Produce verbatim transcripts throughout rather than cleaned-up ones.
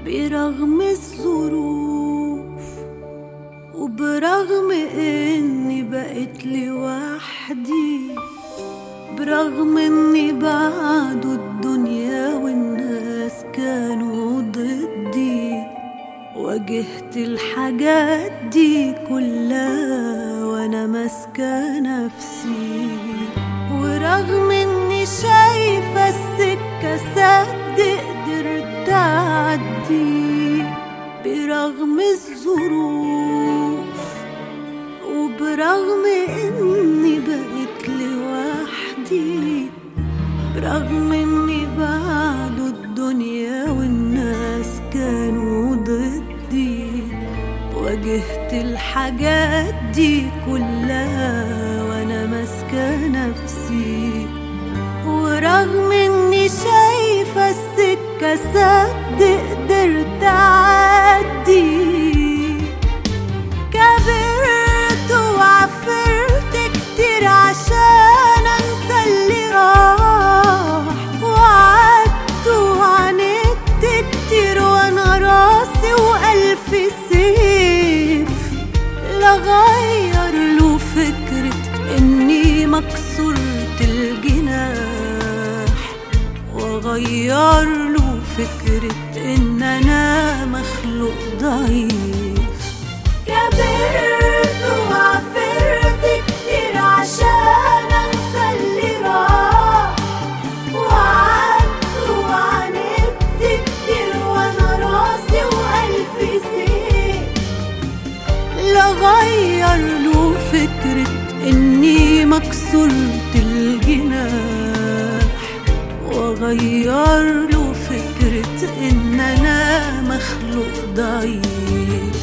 برغم الظروف وبرغم اني بقيت لوحدي، برغم اني بعد الدنيا والناس كانوا ضدي، واجهت الحاجات دي كلها وانا ماسكة نفسي. ورغم اني شايفة السكة سد قدرت اعدي، برغم الظروف وبرغم اني بقيت لوحدي، برغم اني بعد الدنيا والناس كانوا ضدي، واجهت الحاجات دي كلها وانا ماسكة نفسي. ورغم اني شايفة السكة سد قدرت اعدي، كبرت وعفرت كتير عشان انسى اللي راح، وقعدت وعاندت كتير وانا راسي والف سيف لغير له فكرة اني مكسورة الجناح، وغير له فكرة ان انا مخلوق ضعيف. كبرت وعفرت كتير عشان انسى اللي راح، وقعدت وعاندت كتير وانا راسي والف سيف لغير له فكرة اني مكسورة الجناح، وغير له فكرة ان انا مخلوق ضعيف.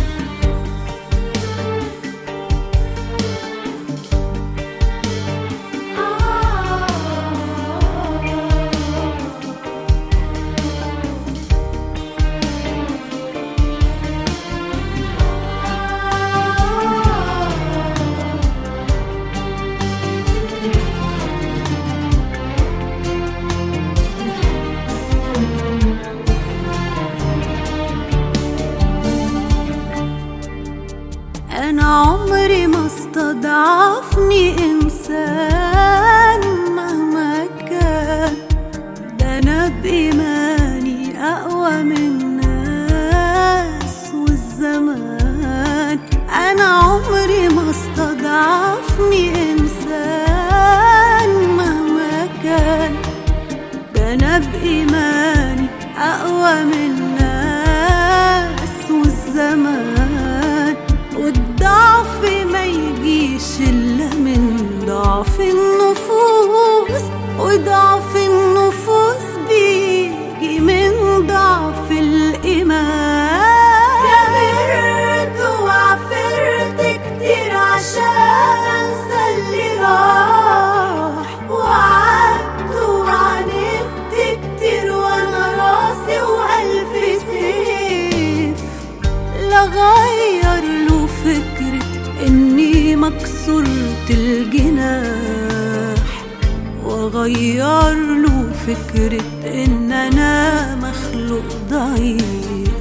أنا عمري ما استضعفني إنسان مهما كان، ده أنا بإيماني أقوى من الناس والزمان. أنا عمري ما استضعفني إنسان مهما كان، ده أنا بإيماني أقوى من الناس والزمان. والضعف ما يجيش إلا من ضعف النفوس، وضعف النفوس بيجي من ضعف الإيمان. كبرت وعفرت كتير عشان أنسى اللي راح، وقعدت وعاندت كتير وأنا راسي وألف سيف لغير له فكرة إني مكسورة الجناح، وغير له فكرة إن أنا مخلوق ضعيف.